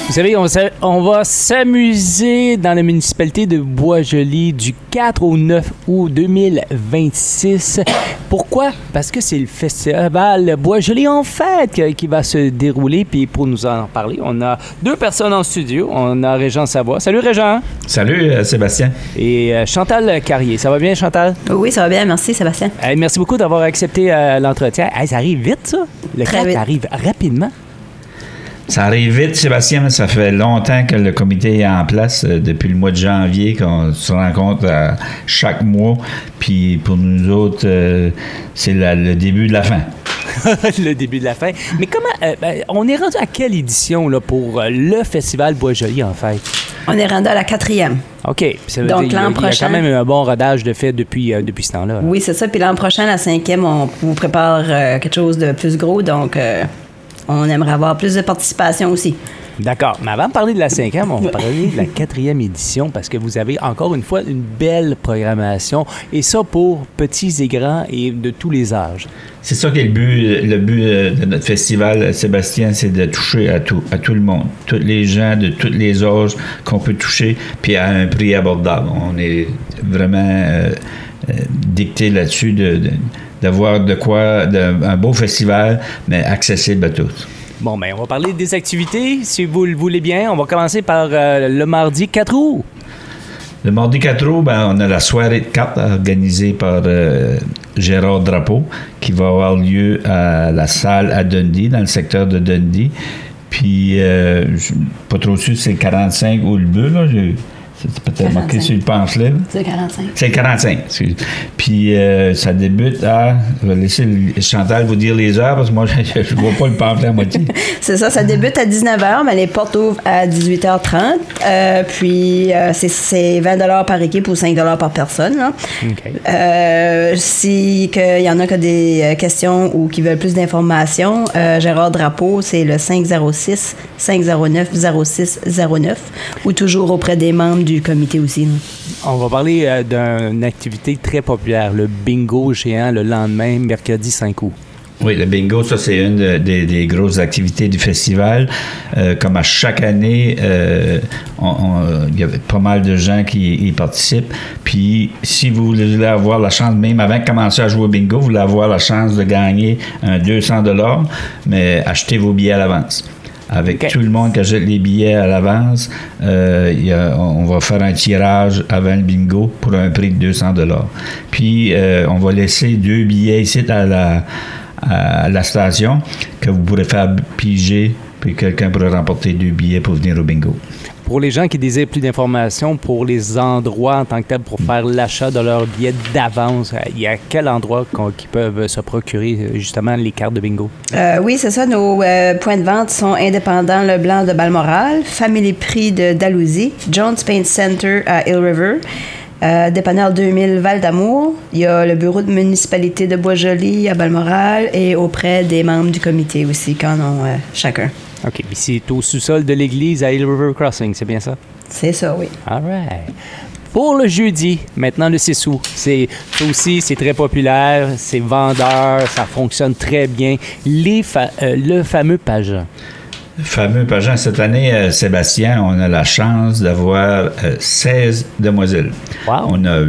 Vous savez, on va s'amuser dans la municipalité de Boisjoli du 4 au 9 août 2026. Pourquoi? Parce que c'est le festival Boisjoli en fête qui va se dérouler. Puis pour nous en parler, on a deux personnes en studio. On a Régent Savoie. Salut Régent. Salut Sébastien. Et Chantal Carrier. Ça va bien Chantal? Oui, ça va bien. Merci Sébastien. Merci beaucoup d'avoir accepté l'entretien. Ça arrive vite ça? Le 4 arrive rapidement. Ça arrive vite, Sébastien, mais ça fait longtemps que le comité est en place, depuis le mois de janvier, qu'on se rencontre chaque mois. Puis pour nous autres, c'est le début de la fin. Le début de la fin. Mais comment... on est rendu à quelle édition là, pour le Festival Boisjoli, en fait? On est rendu à la 4e. OK. Ça veut Donc, dire, l'an il y a quand même un bon rodage de fait depuis ce temps-là. Oui, c'est ça. Puis l'an prochain, la 5e, on vous prépare quelque chose de plus gros. Donc... on aimerait avoir plus de participation aussi. D'accord. Mais avant de parler de la 5e, on va parler de la 4e édition parce que vous avez encore une fois une belle programmation et ça pour petits et grands et de tous les âges. C'est ça qui est le but de notre festival, Sébastien, c'est de toucher à tout le monde. Tous les gens de tous les âges qu'on peut toucher puis à un prix abordable. On est vraiment dicté là-dessus d'avoir un beau festival, mais accessible à tous. Bon, bien, on va parler des activités, si vous le voulez bien. On va commencer par le mardi 4 août. Le mardi 4 août, on a la soirée de cartes organisée par Gérard Drapeau, qui va avoir lieu à la salle à Dundee, dans le secteur de Dundee. Puis, je suis pas trop sûr si c'est le 45 ou le bleu, là. C'est peut-être marqué sur le pamphlet. C'est le 45. C'est le 45. Puis ça débute à... Je vais laisser Chantal vous dire les heures parce que moi, je ne vois pas le pamphlet à moitié. C'est ça débute à 19h, mais les portes ouvrent à 18h30. Puis c'est 20$ par équipe ou 5$ par personne. Là. Okay. Si il y en a qui ont des questions ou qui veulent plus d'informations, Gérard Drapeau, c'est le 506-509-0609 ou toujours auprès des membres du comité aussi. Là. On va parler d'une activité très populaire, le bingo géant le lendemain, mercredi 5 août. Oui, le bingo, ça, c'est une des grosses activités du festival. Comme à chaque année, il y a pas mal de gens qui y participent. Puis, si vous voulez avoir la chance, même avant de commencer à jouer au bingo, vous voulez avoir la chance de gagner un 200$, mais achetez vos billets à l'avance. Avec tout le monde qui achète les billets à l'avance, on va faire un tirage avant le bingo pour un prix de 200$. Puis, on va laisser 2 billets ici à la station que vous pourrez faire piger, puis quelqu'un pourrait remporter 2 billets pour venir au bingo. Pour les gens qui désirent plus d'informations pour les endroits en tant que tel pour faire l'achat de leurs billets d'avance, il y a quel endroit qui peuvent se procurer justement les cartes de bingo? Oui, c'est ça. Nos points de vente sont Indépendant Leblanc de Balmoral, Family Prix de Dalhousie, Jones Paint Center à Hill River, Dépanneur 2000 Val-d'Amour. Il y a le bureau de municipalité de Boisjoli à Balmoral et auprès des membres du comité aussi, qui en ont chacun. OK. Puis c'est au sous-sol de l'église à Hill River Crossing, c'est bien ça? C'est ça, oui. All right. Pour le jeudi, maintenant le 6 août, ça aussi, c'est très populaire, c'est vendeur, ça fonctionne très bien. Le fameux Pageant. Le fameux Pageant. Cette année, Sébastien, on a la chance d'avoir 16 demoiselles. Wow. On a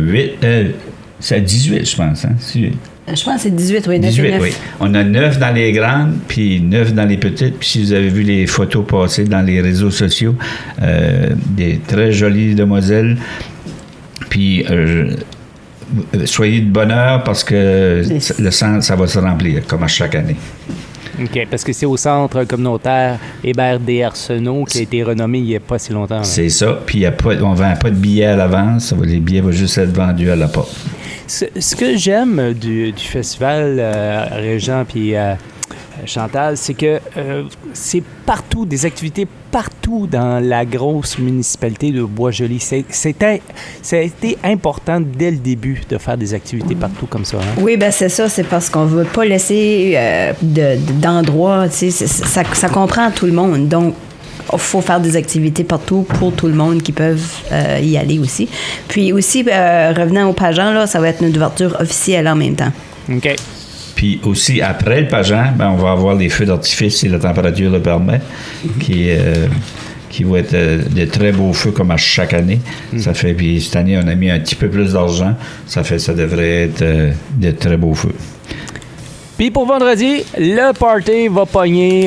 18, je pense. Hein? Je pense que c'est 18, oui. 18, oui. On a 9 dans les grandes, puis 9 dans les petites. Puis si vous avez vu les photos passer dans les réseaux sociaux, des très jolies demoiselles. Puis soyez de bonne heure parce que le centre, ça va se remplir, comme à chaque année. OK, parce que c'est au centre communautaire Hébert des Arsenault qui a été renommé il n'y a pas si longtemps. Là. C'est ça. Puis on ne vend pas de billets à l'avance. Les billets vont juste être vendus à la porte. Ce que j'aime du festival Régent puis Chantal, c'est que c'est partout, des activités partout dans la grosse municipalité de Boisjoli. Ça a été important dès le début de faire des activités partout comme ça. Hein? Oui, bien c'est ça. C'est parce qu'on ne veut pas laisser d'endroits. Ça comprend tout le monde. Donc, il faut faire des activités partout pour tout le monde qui peuvent y aller aussi. Puis aussi, revenant au Pageant, là, ça va être une ouverture officielle en même temps. OK. Puis aussi, après le Pageant, on va avoir les feux d'artifice si la température le permet, qui qui vont être de très beaux feux comme à chaque année. Ça fait, puis cette année, on a mis un petit peu plus d'argent. Ça devrait être de très beaux feux. Puis pour vendredi, le party va pogner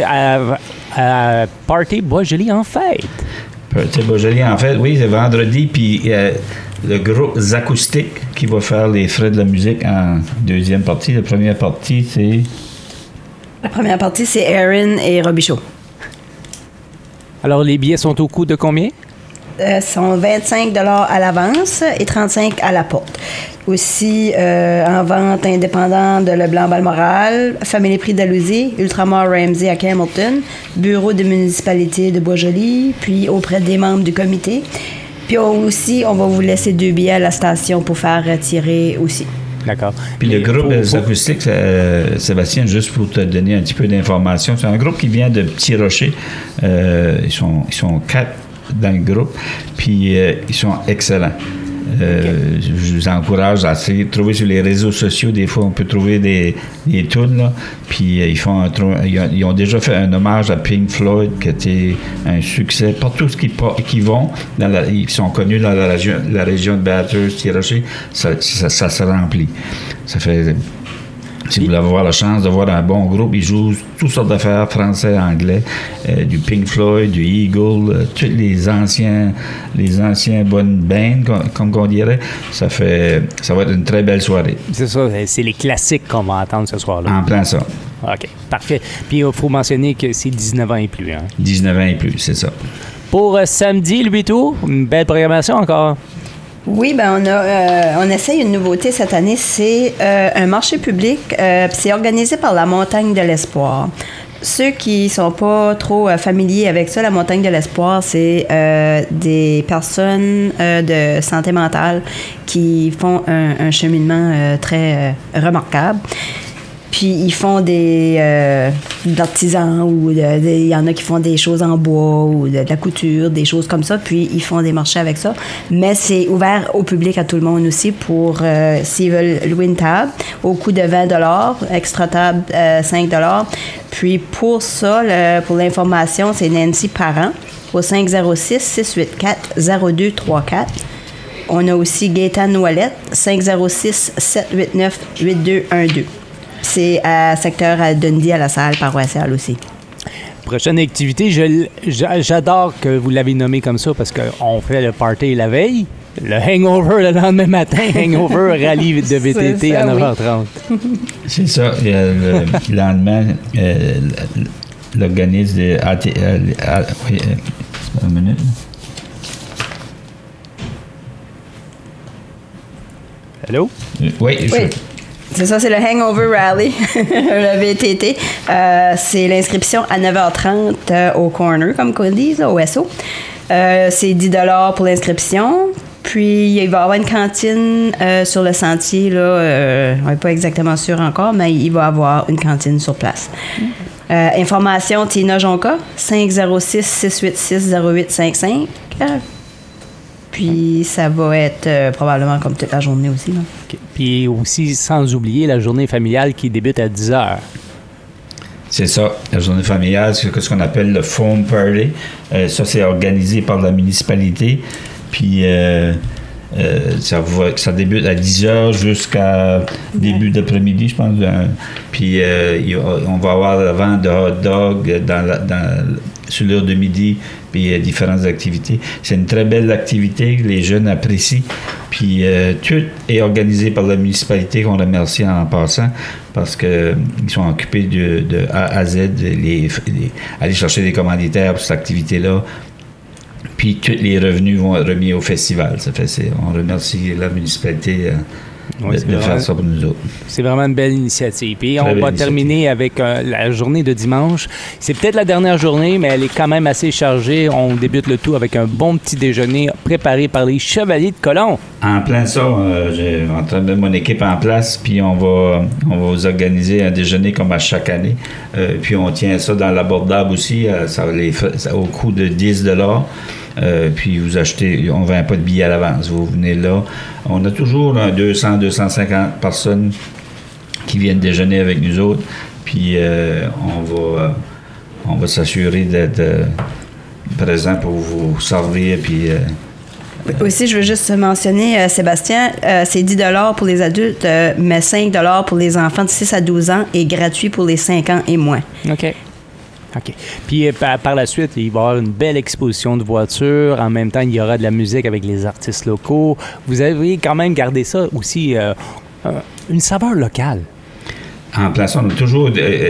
à Party Bois-Joli en fête. Party Bois-Joli en fête, oui, c'est vendredi. Puis le groupe Zacoustic qui va faire les frais de la musique en deuxième partie. La première partie, c'est... La première partie, c'est Aaron et Robichaud. Alors, les billets sont au coût de combien? Sont 25 à l'avance et 35 à la porte. Aussi, en vente indépendante de Leblanc-Balmoral, Famille Prix d'Alousie, Ultramar Ramsey à Hamilton, Bureau de municipalité de Bois-Joli, puis auprès des membres du comité. Puis aussi, on va vous laisser 2 billets à la station pour faire retirer aussi. D'accord. Puis le groupe des acoustiques, Sébastien, juste pour te donner un petit peu d'informations, c'est un groupe qui vient de Petit Rocher. Ils sont 4 dans le groupe, puis ils sont excellents. Je vous encourage à essayer de trouver sur les réseaux sociaux. Des fois, on peut trouver des tunes, là. Puis ils ont déjà fait un hommage à Pink Floyd, qui était un succès. Partout qui vont, ils sont connus dans la région de Bathurst, Petit-Rocher, ça se remplit. Ça fait... Si vous voulez avoir la chance de voir un bon groupe, ils jouent toutes sortes d'affaires, français, anglais, du Pink Floyd, du Eagle, tous les anciens bonnes bands, comme on dirait. Ça va être une très belle soirée. C'est ça, c'est les classiques qu'on va entendre ce soir-là. En plein ça. OK, parfait. Puis il faut mentionner que c'est 19 ans et plus. Hein? 19 ans et plus, c'est ça. Pour samedi, le 8 août, une belle programmation encore. Oui, ben on essaye une nouveauté cette année, c'est un marché public. C'est organisé par la Montagne de l'Espoir. Ceux qui sont pas trop familiers avec ça, la Montagne de l'Espoir, c'est des personnes de santé mentale qui font un cheminement très remarquable. Puis ils font d'artisans ou il y en a qui font des choses en bois ou de la couture, des choses comme ça. Puis ils font des marchés avec ça. Mais c'est ouvert au public, à tout le monde aussi, pour s'ils veulent louer une table au coût de 20 $, extra table 5 $. Puis pour ça, pour l'information, c'est Nancy Parent au 506-684-0234. On a aussi Gaétan Ouellette, 506-789-8212. C'est à secteur à Dundee, à la salle paroissiale aussi. Prochaine activité, j'adore que vous l'avez nommé comme ça parce qu'on fait le party la veille, le hangover le lendemain matin, hangover rallye de VTT ça, à 9h30. Oui. C'est ça. Le lendemain, l'organisme de oui, une minute. Allô? Oui. C'est ça, c'est le Hangover Rally, le VTT. C'est l'inscription à 9h30 au corner, comme qu'on dit, là, au SO. C'est 10 $ pour l'inscription. Puis, il va y avoir une cantine sur le sentier. Là, on n'est pas exactement sûr encore, mais il va y avoir une cantine sur place. Information, Tina Jonca, 506-686-0855. Puis, ça va être probablement comme toute la journée aussi. Là. Okay. Puis aussi, sans oublier la journée familiale qui débute à 10h. C'est ça. La journée familiale, c'est ce qu'on appelle le Foam Party. Ça, c'est organisé par la municipalité. Puis, ça débute à 10h jusqu'à début d'après-midi, je pense. Puis, on va avoir la vente de hot dog sur l'heure de midi, puis différentes activités. C'est une très belle activité, les jeunes apprécient. Puis tout est organisé par la municipalité, qu'on remercie en passant, parce qu'ils sont occupés de A à Z, aller chercher des commanditaires pour cette activité-là. Puis tous les revenus vont être remis au festival. Ça fait, on remercie la municipalité de faire ça pour nous autres. C'est vraiment une belle initiative. Et on va terminer avec la journée de dimanche. C'est peut-être la dernière journée, mais elle est quand même assez chargée. On débute le tout avec un bon petit déjeuner préparé par les Chevaliers de Colomb. En plein ça, j'ai en train de mettre mon équipe en place, puis on va vous organiser un déjeuner comme à chaque année. Puis on tient ça dans l'abordable aussi, au coût de 10 $. Puis vous achetez, on ne vend pas de billets à l'avance. Vous venez là. On a toujours 200-250 personnes qui viennent déjeuner avec nous autres. Puis on va s'assurer présents pour vous servir. Puis, Aussi, je veux juste mentionner, Sébastien, c'est 10 $ pour les adultes, mais 5 $ pour les enfants de 6 à 12 ans et gratuit pour les 5 ans et moins. OK. Puis par la suite, il va y avoir une belle exposition de voitures. En même temps, il y aura de la musique avec les artistes locaux. Vous avez quand même gardé ça aussi, une saveur locale. En place, on a toujours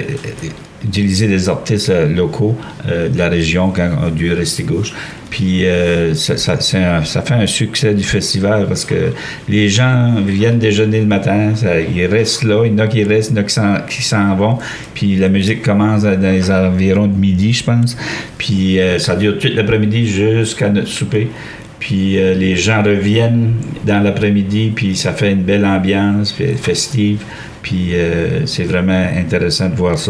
utilisé des artistes locaux de la région quand on a dû rester gauche. Puis ça fait un succès du festival parce que les gens viennent déjeuner le matin, ils restent là, il y en a qui restent, il y en a qui s'en vont. Puis la musique commence dans les environs de midi, je pense. Puis ça dure tout l'après-midi jusqu'à notre souper. Puis les gens reviennent dans l'après-midi, puis ça fait une belle ambiance festive. Puis c'est vraiment intéressant de voir ça.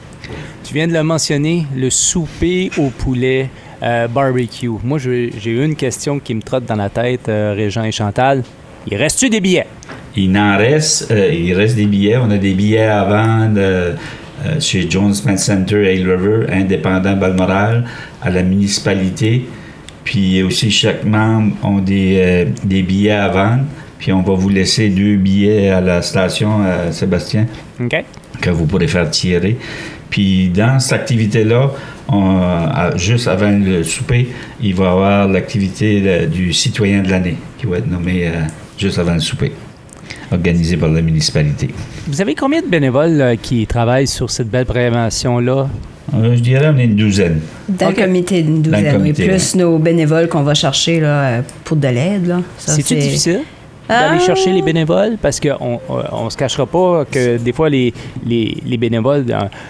Tu viens de le mentionner, le souper au poulet barbecue. Moi, j'ai une question qui me trotte dans la tête, Régent et Chantal. Il reste-tu des billets? Il reste des billets. On a des billets à vendre chez Jones Payne Center à Hill River, indépendant Balmoral, à la municipalité. Puis aussi, chaque membre a des billets à vendre. Puis on va vous laisser 2 billets à la station, Sébastien, que vous pourrez faire tirer. Puis dans cette activité-là, juste avant le souper, il va y avoir l'activité du citoyen de l'année qui va être nommé juste avant le souper, organisé par la municipalité. Vous avez combien de bénévoles qui travaillent sur cette belle prévention-là? Je dirais on est une douzaine. Dans le comité, une douzaine, comité, oui. Plus nos bénévoles qu'on va chercher là, pour de l'aide. Là. C'est-tu difficile d'aller chercher les bénévoles? Parce qu'on ne se cachera pas que des fois, les bénévoles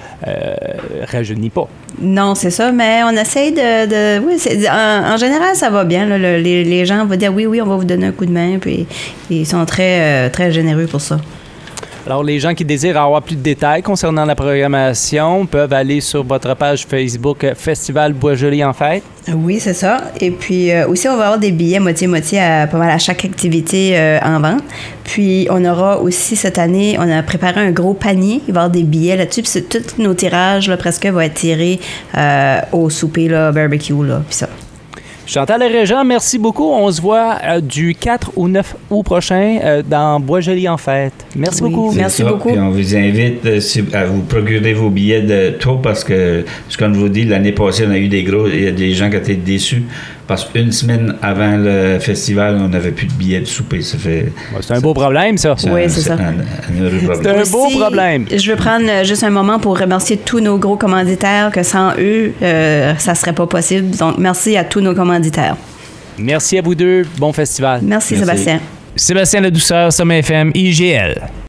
rajeunissent pas. Non, c'est ça, mais on essaye oui, en général, ça va bien. Là, les gens vont dire oui, on va vous donner un coup de main, puis ils sont très, très généreux pour ça. Alors, les gens qui désirent avoir plus de détails concernant la programmation peuvent aller sur votre page Facebook Festival Bois-Joli en fête. Oui, c'est ça. Et puis aussi, on va avoir des billets moitié-moitié pas mal à chaque activité en vente. Puis, on aura aussi cette année, on a préparé un gros panier. Il va y avoir des billets là-dessus. Puis, tous nos tirages, là, presque, vont être tirés au souper, là, barbecue, là, puis ça. Chantal et Régent, merci beaucoup. On se voit du 4 au 9 août prochain dans Bois-Joli en fête. Merci beaucoup. Merci beaucoup. Puis on vous invite à vous procurer vos billets de tôt parce que, comme je vous dis, l'année passée, on a eu il y a des gens qui étaient déçus parce qu'une semaine avant le festival, on n'avait plus de billets de souper. C'est un beau problème, ça. Oui, c'est ça. Un heureux problème. C'est un beau problème. Je veux prendre juste un moment pour remercier tous nos gros commanditaires, que sans eux, ça ne serait pas possible. Donc, merci à tous nos commanditaires. Merci à vous deux. Bon festival. Merci. Sébastien. Sébastien Ledouceur, Sommet FM, IGL.